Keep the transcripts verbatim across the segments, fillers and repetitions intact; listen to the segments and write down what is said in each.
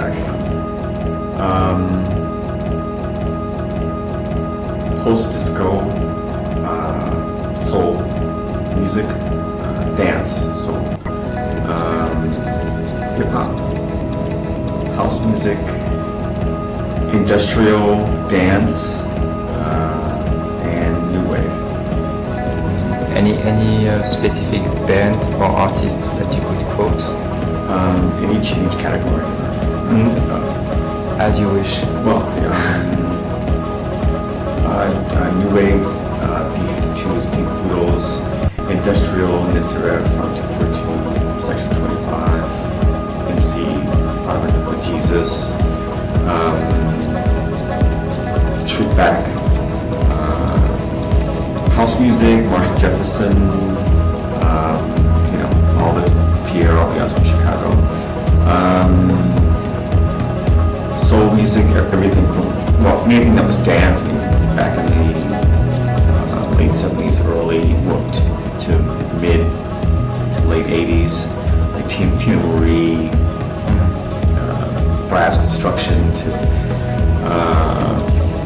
track. Um, Post-disco, uh, soul music, uh, dance, soul, um, hip-hop, house music, industrial dance, uh, and new wave. Any any uh, specific band or artists that you could quote? Um, in each in each category. Mm. Uh, As you wish. well, um, uh, uh, new wave, uh, B fifty-twos, Pink Poodles, industrial, Nitzareb, Front two forty-two, Section twenty-five, M C, five hundred Foot Jesus, um, Street Back, uh, house music, Marshall Jefferson, um, you know, all the Pierre, all the guys from Chicago. Um, soul music, everything from, well, anything that was dance back in the uh, late seventies, early, well, to, to mid to late eighties, like Tina, Tina Marie, uh, Brass Construction, to uh,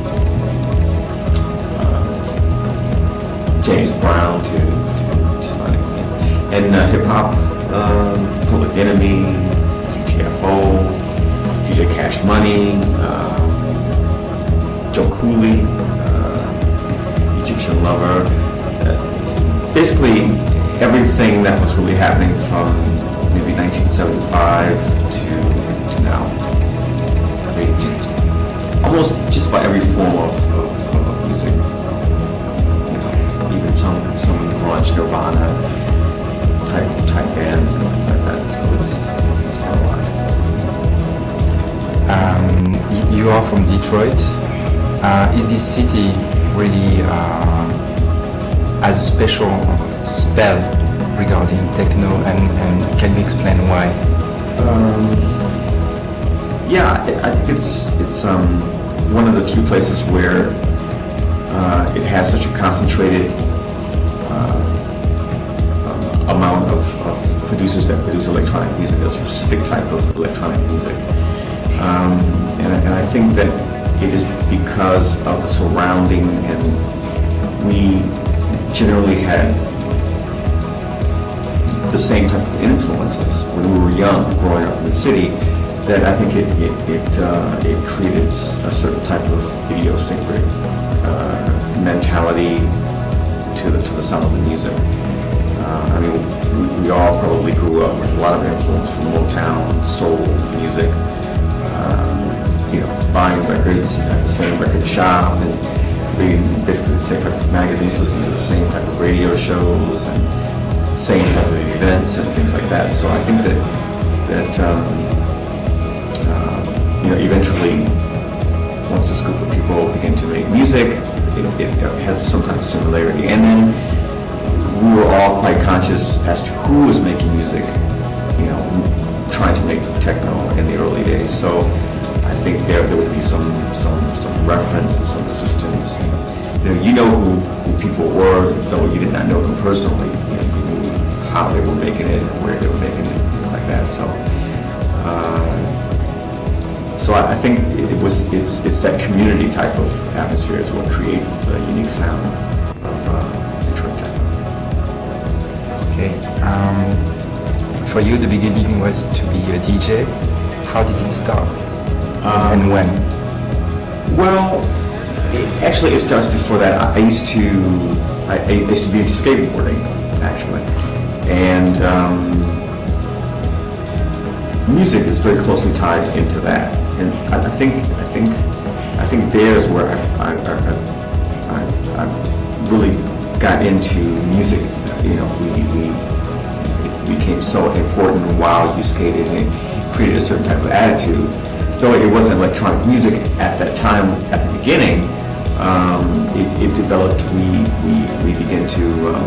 uh, James Brown, to, to just funny. And uh, hip hop, um, Public Enemy, D T F O, D J Cash Money, uh, Joe Cooley, uh, Egyptian Lover, uh, basically everything that was really happening from maybe nineteen seventy-five to, to now. I mean, just, almost just about every form of, of, of music. You know, even some some grunge, Nirvana type type bands and things like that. So it's it's quite a lot. Um, y- you are from Detroit. Uh, is this city really uh, has a special spell regarding techno, and, and can you explain why? Um, yeah, I, I think it's it's um, one of the few places where uh, it has such a concentrated uh, um, amount of, of producers that produce electronic music, a specific type of electronic music. Um, and, and I think that it is because of the surrounding, and we generally had the same type of influences when we were young, growing up in the city, that I think it it it, uh, it created a certain type of idiosyncratic uh, mentality to the to the sound of the music. Uh, I mean, we, we all probably grew up with a lot of influence from Motown, soul music. Um, you know, buying records at the same record shop and reading basically the same type of magazines, listening to the same type of radio shows and same type of events and things like that. So I think that that um, uh, you know, eventually, once this group of people begin to make music, it, it has some type of similarity. And then we were all quite conscious as to who was making music, you know, trying to make techno in the early days. So I think there there would be some some some reference and some assistance. You know, you know who, who people were, though you did not know them personally. You know, you knew how they were making it, where they were making it, things like that. So, uh, so I, I think it was it's it's that community type of atmosphere is what creates the unique sound of uh, Detroit techno. Okay. Um, for you, the beginning was to be a D J. How did it start? Um, and when? Well, it, actually, it starts before that. I, I used to, I, I used to be into skateboarding, actually, and um, music is very closely tied into that. And I, I think, I think, I think there's where I, I, I, I, I really got into music. You know, we, we it became so important while you skated, and it created a certain type of attitude. Though it wasn't electronic music at that time, at the beginning, um, it, it developed, we, we, we began to um,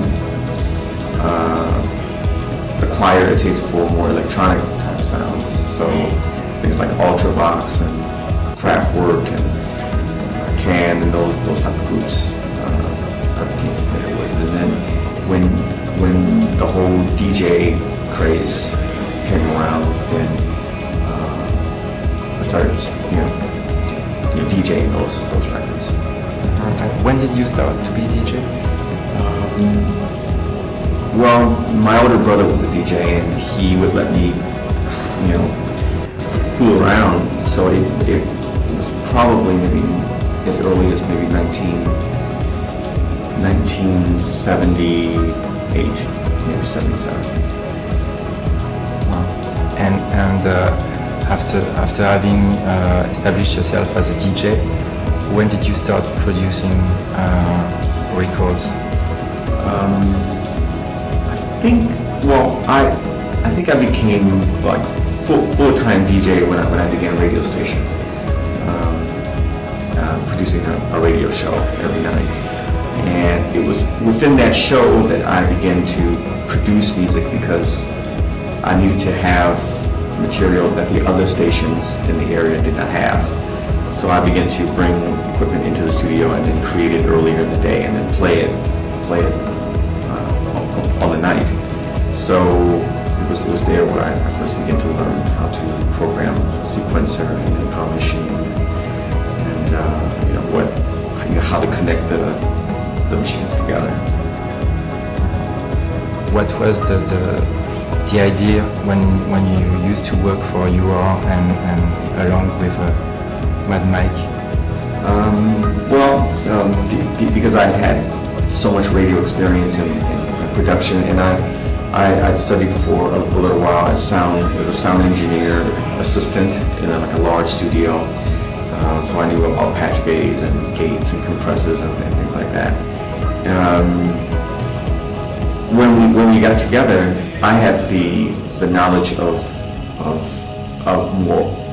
uh, acquire a taste for more electronic type of sounds. So things like Ultravox and Kraftwerk and uh, Can and those those type of groups uh, I became familiar with. And then when, when the whole D J craze came around, then started, you know, you know DJing those those records. Uh, When did you start to be D J? Well, my older brother was a D J, and he would let me, you know, fool around. So it, it was probably maybe as early as maybe nineteen, nineteen seventy-eight, maybe seventy-seven. Wow. And and uh, after after having uh, established yourself as a D J, when did you start producing uh, records? Um, I think, well, I I think I became like full full-time D J when I when I began a radio station, um, uh, producing a, a radio show every night, and it was within that show that I began to produce music because I needed to have material that the other stations in the area did not have. So I began to bring equipment into the studio and then create it earlier in the day and then play it, play it uh, all, all the night. So it was, it was there where I, I first began to learn how to program a sequencer and a drum machine, and uh, you know what, you know, how to connect the the machines together. What was the, the the idea when when you used to work for U R and, and along with uh, Mad Mike? Um, well, um, be- be- because I had so much radio experience in, in production, and I, I I'd studied for a, a little while as sound as a sound engineer assistant in a, like a large studio. Uh, so I knew all patch bays and gates and compressors and, and things like that. Um, when we when we got together, I had the the knowledge of of of more